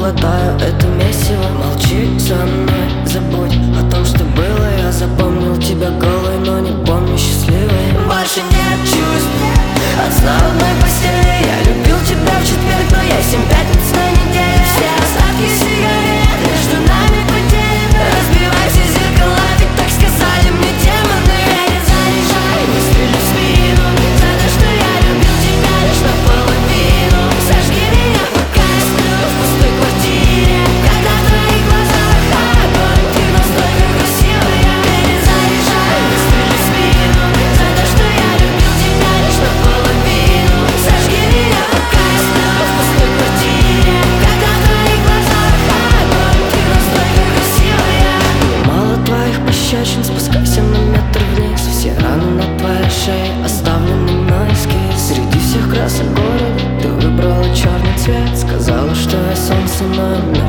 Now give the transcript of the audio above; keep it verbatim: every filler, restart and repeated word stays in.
глотаю это месиво. Молчи со мной, забудь о том, что было. Я запомнил тебя голой, но не помню счастливой. Больше нет чувств от сна в одной постели. Я любил тебя в четверг, но есть семь пятниц на неделе. Все остатки сигарет между нами потеряны. Разбивай все зеркала, ведь так сказали мне демоны. Перезаряжай мысли в спину за то, что я любил тебя лишь наполовину. Сожги меня, пока я сплю в пустой квартире. Когда в твоих глазах огонь, ты настолько красивая. Перезаряжай мысли в спину за то, что я любил тебя лишь наполовину. Сожги меня, пока я сплю в пустой квартире. Когда в твоих глазах огонь, ты настолько красивая. Мало твоих пощечин, спускайся на метр вниз. Все раны на твоей шее оставлены мной эскиз. Среди всех красок города ты выбрала черный цвет. Сказала, что я солнце, но